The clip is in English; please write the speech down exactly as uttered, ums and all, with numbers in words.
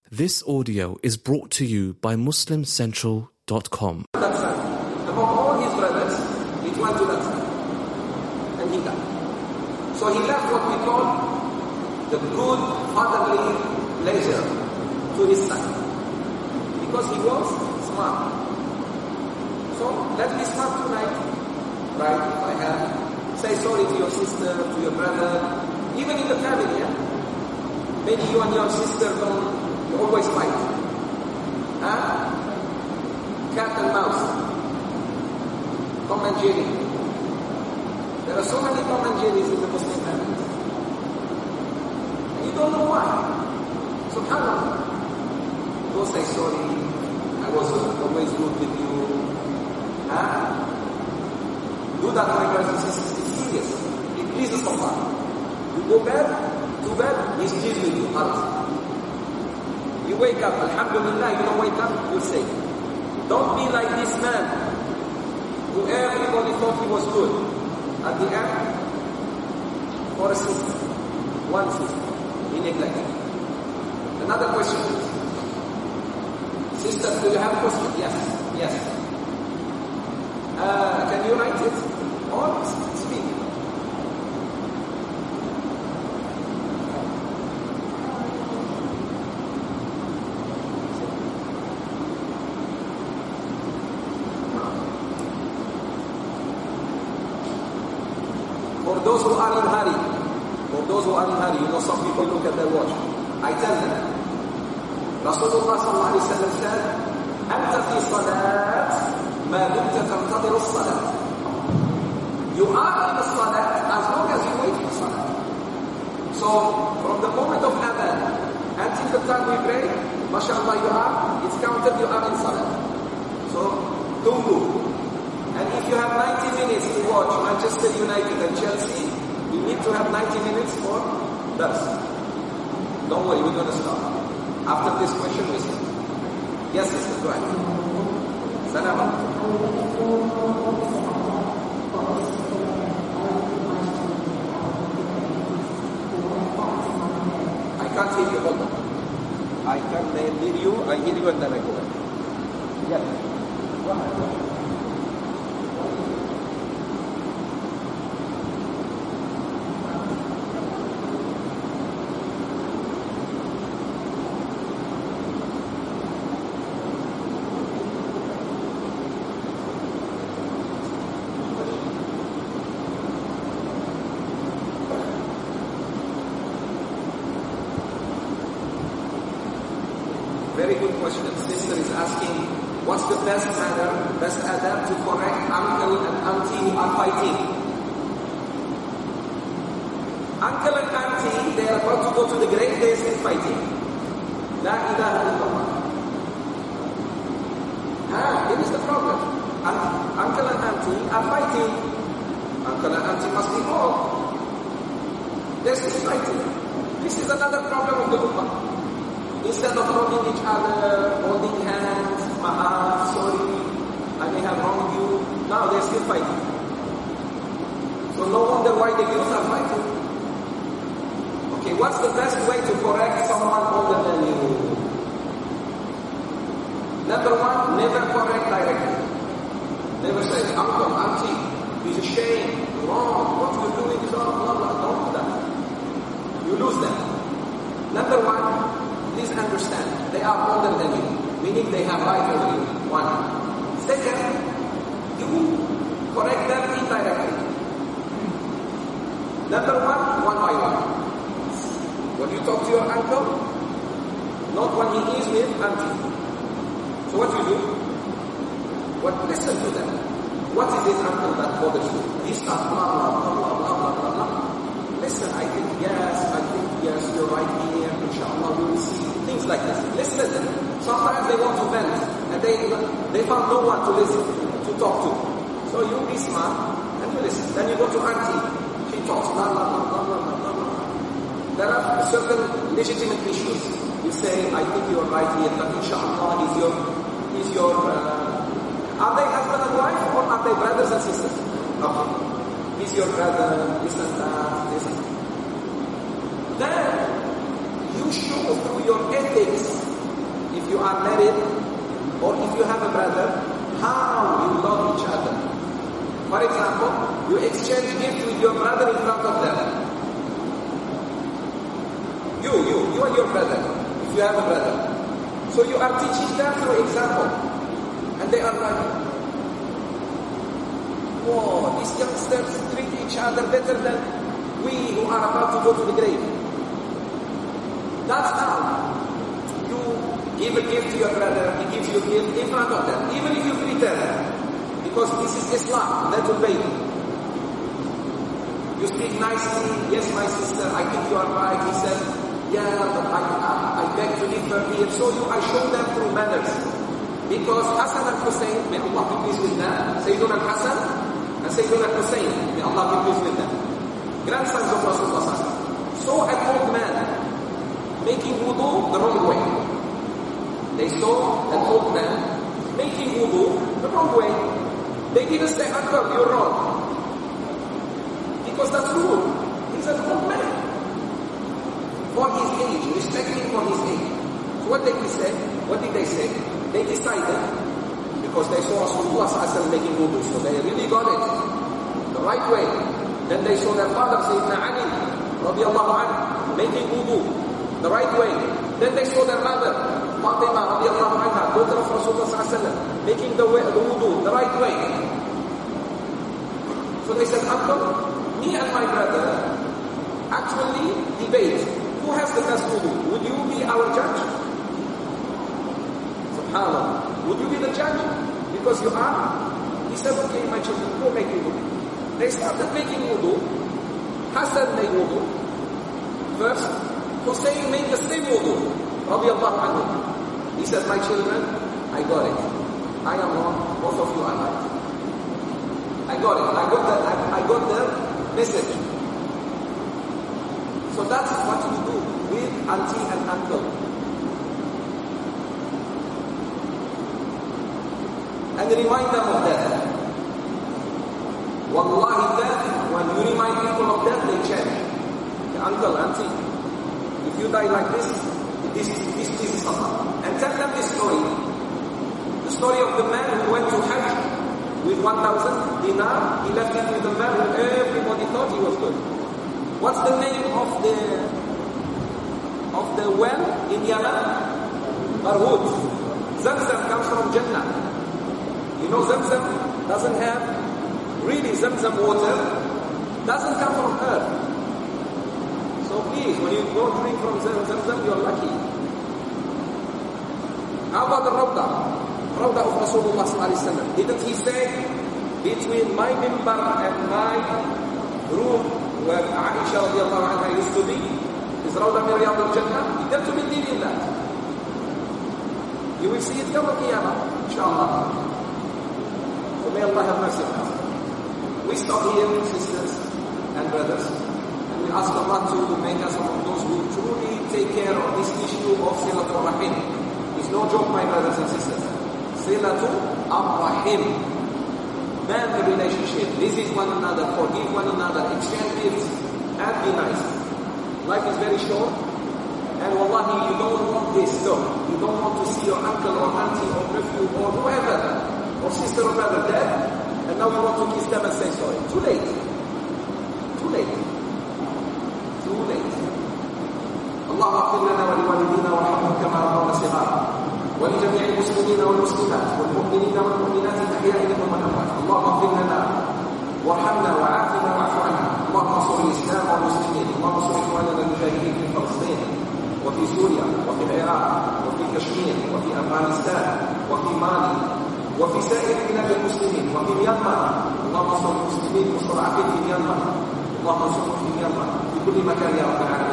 This audio is brought to you by Muslim Central dot com. That son, among all his brothers, it went to that son. And he died. So he left what we call the good fatherly pleasure to his son. Because he was smart. So let me start tonight. Right, if I have, say sorry to your sister, to your brother, even in the family, yeah? Maybe you and your sister don't, you always fight. Huh? Cat and mouse. Tom and Jerry. There are so many Tom and Jerrys in the Muslim family. And you don't know why. SubhanAllah. Go say sorry. I was always good with you. Huh? Do that, my brothers and sisters. It's serious. It pleases Allah. You go bed, to bed, He's pleased with you. Allah. You wake up, Alhamdulillah, you don't wake up, you're safe. Don't be like this man, who everybody thought he was good. At the end, for a sister, one sister, he neglected. Another question is, sisters, do you have a question? Yes, yes. Uh, can you write it? Or speak? For those who are in hurry, for those who are in hurry, you know some people look at their watch. I tell them, Rasulullah sallallahu alayhi wa sallam said, أنت في صلاة ما دمت تنتظر الصلاة. You are in the salah as long as you wait for salah. So, from the moment of adhan until the time we pray, mashallah you are, it's counted you are in salah. So, don't move. And if you have ninety minutes to watch Manchester United and Chelsea, you need to have ninety minutes for dars. Don't worry, we're going to stop. After this question, we start. Yes, sister, go ahead. Salam. I can't hear you, hold on. I can't hear you, I hear you and then I go back. Yes. Go ahead. Very good question. Sister is asking, what's the best manner, best adab to correct uncle and auntie who are fighting? Uncle and auntie, they are about to go to the great days in fighting. La ilaha illallah. Ah, here is the problem. Un- uncle and auntie are fighting. Uncle and auntie must be called. They're still fighting. This is another problem of the ummah. Instead of hugging each other, holding hands, maaf, sorry, I may have wronged you, now they're still fighting. So no wonder why the youth are fighting. Okay, what's the best way to correct someone older than you? Number one, never correct directly. Never say, uncle, auntie, he's ashamed, wrong, what you're doing is wrong, blah, blah, don't do that. You lose them. Number one, please understand, they are older than you, meaning they have right over you. One. Second, you correct them indirectly. Number one, one by one. When you talk to your uncle, not when he is with auntie. So what you do? What? Listen to them. What is this uncle that bothers you? He starts blah blah blah blah blah blah blah blah. Listen, I think yes, I think yes, you're right here, inshallah we will see. Things like this. Listen. Sometimes they want to vent and they they found no one to listen, to talk to. So you be smart and you listen. Then you go to auntie. She talks blah blah blah blah blah blah blah. There are certain legitimate issues. You say, I think you're right here, but inshallah is your is your uh, are they husband and wife or are they brothers and sisters? Okay. He's your brother, this and that, this and that. Then, you show through your ethics are married, or if you have a brother, how you love each other. For example, you exchange gifts with your brother in front of them. You, you, you and your brother, if you have a brother. So you are teaching them through example. And they are like, whoa, these youngsters treat each other better than we who are about to go to the grave. That's how you give a gift to your brother, he gives you a gift in front of them, even if you pretend. Because this is Islam, let obey you. You speak nicely, yes my sister, I think you are right. He said, yeah, but I, I, I beg to differ here. So you, I show them through manners. Because Hassan and Hussein, may Allah be pleased with them, Sayyiduna Hassan and Sayyiduna Hussein, may Allah be pleased with them, grandsons of Rasulullah, saw an old man making wudu the wrong way. They saw an old man making wudu the wrong way. They didn't say, Uncle, you're wrong. Because that's rude. He's an old man. For his age, respecting for his age. So what did he say? What did they say? They decided, because they saw Rasulullah making wudu, so they really got it the right way. Then they saw their father, Sayyidina Ali, radiallahu anhu, making wudu the right way. Then they saw their mother, Fatima, radiallahu anha, daughter of Rasulullah making the, way, the wudu the right way. So they said, Uncle, me and my brother actually debate. Who has the best wudu? Would you be our judge? Subhanallah. Would you be the judge? Because you are. He said, okay, my children, go make wudu. They started making wudu. Hassan made wudu. First, Hussein made the same wudu. Radiallahu anhu. He said, my children, I got it. I am wrong. Both of you are right. I got it. I got the, I, I got the message. So that's what we do with auntie and uncle. And remind them of death. Wallahi, death, when you remind people of death, they change. The uncle, auntie, if you die like this, this, this pleases Allah. And tell them this story. The story of the man who went to Hajj with one thousand dinar. He left it with the man who everybody thought he was good. What's the name of the of the well in Yemen? Marhud. Zamzam comes from Jannah. You know Zamzam doesn't have, really Zamzam water doesn't come from earth. So please, when you go drink from Zamzam, you're lucky. How about the Rawdah? Rawdah of Rasulullah sallallahu alaihi wasallam. Didn't he say, between my mimbar and my room, where Aisha radiallahu anha used to be, is Rawdah min Riyad al-Jannah? You have to believe in that. You will see it come on Qiyamah, inshallah. So may Allah have mercy on us. We stop here, sisters and brothers, and we ask Allah to make us among those who truly take care of this issue of Silatul Rahim. It's no joke, my brothers and sisters. Silatul Rahim. Man the relationship, visit one another, forgive one another, exchange gifts, and be nice. Life is very short, and wallahi, you don't want this, no. You don't want to see your uncle or auntie or nephew or whoever, or sister or brother dead, and now you want to kiss them and say sorry. Too late. Too late. Too late. اللهم اغفر لنا ولوالدينا وارحمهم كما ربونا صغارا ولجميع المسلمين والمسلمات والمؤمنين والمؤمنات الاحياء منهم والاموات. اللهم اغفر لنا وارحمنا وعافنا واعف عنا. اللهم انصر الاسلام والمسلمين. اللهم انصر اخواننا المجاهدين في فلسطين وفي سوريا وفي العراق وفي كشمير وفي افغانستان وفي مالي وفي سائر بلاد المسلمين وفي ميانمار. اللهم انصر المسلمين المستضعفين في ميانمار. اللهم انصرهم في ميانمار في كل مكان يا رب العالمين.